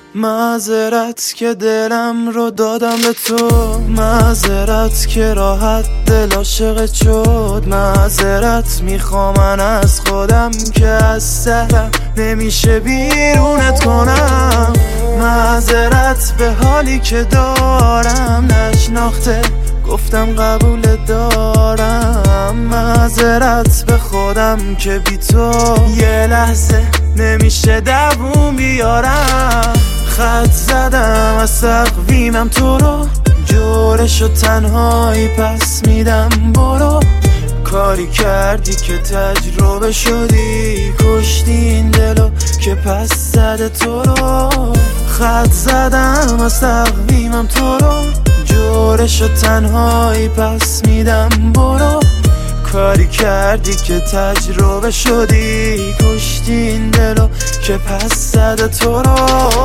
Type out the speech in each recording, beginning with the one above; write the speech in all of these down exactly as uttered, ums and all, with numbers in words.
معذرت که دلم رو دادم به تو، معذرت که راحت دل عاشقت شد، معذرت میخوام من از خودم که از سرم نمیشه بیرونت کنم، معذرت به حالی که دارم نشناخته گفتم قبول دارم، معذرت به خودم که بی تو یه لحظه نمیشه دووم بیارم، خط زدم از تقویمم تو رو، جورش و تنهایی پس میدم برو، کاری کردی که تجربه شدی، کشتی این دلو که پس زده تو رو، خط زدم از تقویمم تو رو، جورش و تنهایی پس میدم برو، کاری کردی که تجربه شدی، کشتی این دلو که پس زده تو رو.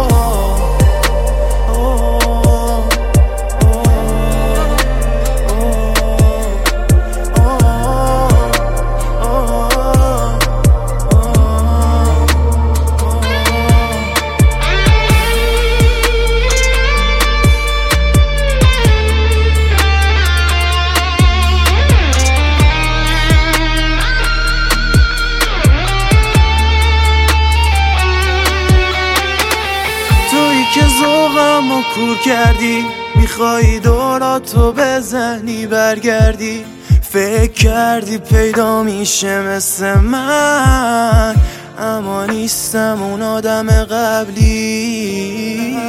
که ذوقم رو کور کردی، میخوایی دوراتو بزنی برگردی، فکر کردی پیدا میشه مثل من، اما نیستم اون آدم قبلی،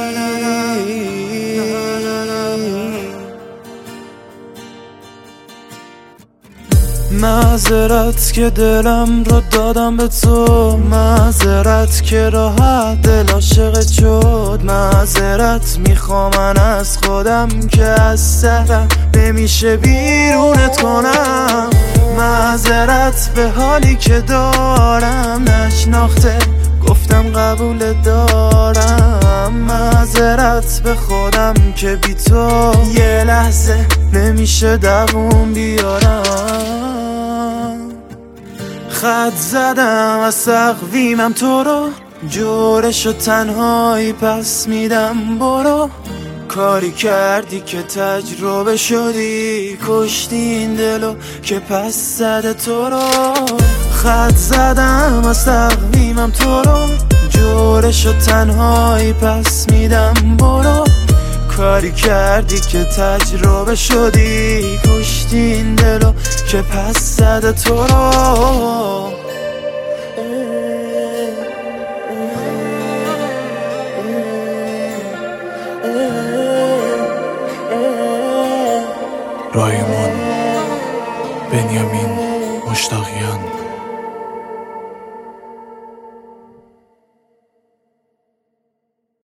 معذرت که دلم رو دادم به تو، معذرت که راحت دل عاشقت شد، معذرت میخوام من از خودم که از سرم نمیشه بیرونت کنم، معذرت به حالی که دارم نشناخته گفتم قبول دارم، معذرت به خودم که بی تو یه لحظه نمیشه دووم بیارم، خط زدم از تقویمم تو رو، جورش و تنهایی پس میدم برو، کاری کردی که تجربه شدی، کشتی این دلو که پس زده تو رو، خط زدم از تقویمم تو رو، جورش و تنهایی پس میدم برو، کاری کردی که تجربه شدی، کشتی این دلو که پس زده تو رو. رایمان بنیامین مشتاقیان.